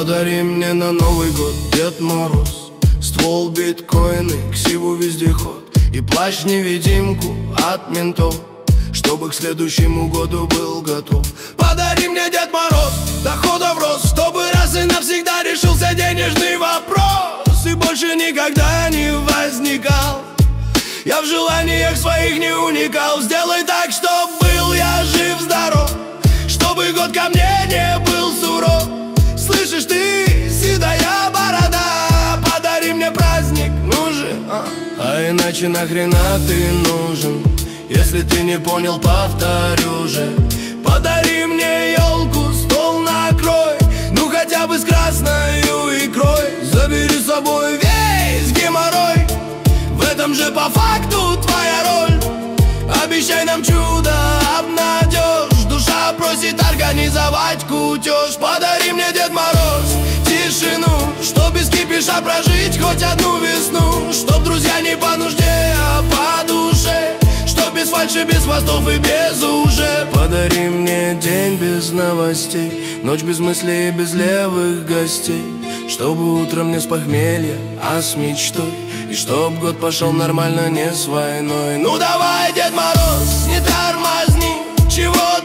Подари мне на Новый год, Дед Мороз, ствол, биткоины, ксиву, вездеход и плащ-невидимку от ментов, чтобы к следующему году был готов. Подари мне, Дед Мороз, доходов рост, чтобы раз и навсегда решился денежный вопрос и больше никогда не возникал. Я в желаниях своих не уникал. Сделай так, чтоб был я жив-здоров, чтобы год ко мне не был суров. Слышишь ты, седая борода, подари мне праздник, ну же, а иначе нахрена ты нужен? Если ты не понял, повторю же. Подари мне елку, стол накрой, ну хотя бы с красною икрой. Забери с собой весь геморрой, в этом же по факту твоя роль. Обещай нам чудо, обнадежь, душа просит организовать кутеж. Подари мне, Дед Мороз, тишину, чтоб без кипиша прожить хоть одну весну, чтоб друзья не по нужде, а по душе, чтоб без фальши, без хвостов и без уже. Подари мне день без новостей, ночь без мыслей и без левых гостей, чтобы утром не с похмелья, а с мечтой, и чтоб год пошел нормально, не с войной. Ну давай, Дед Мороз, не тормозни, чего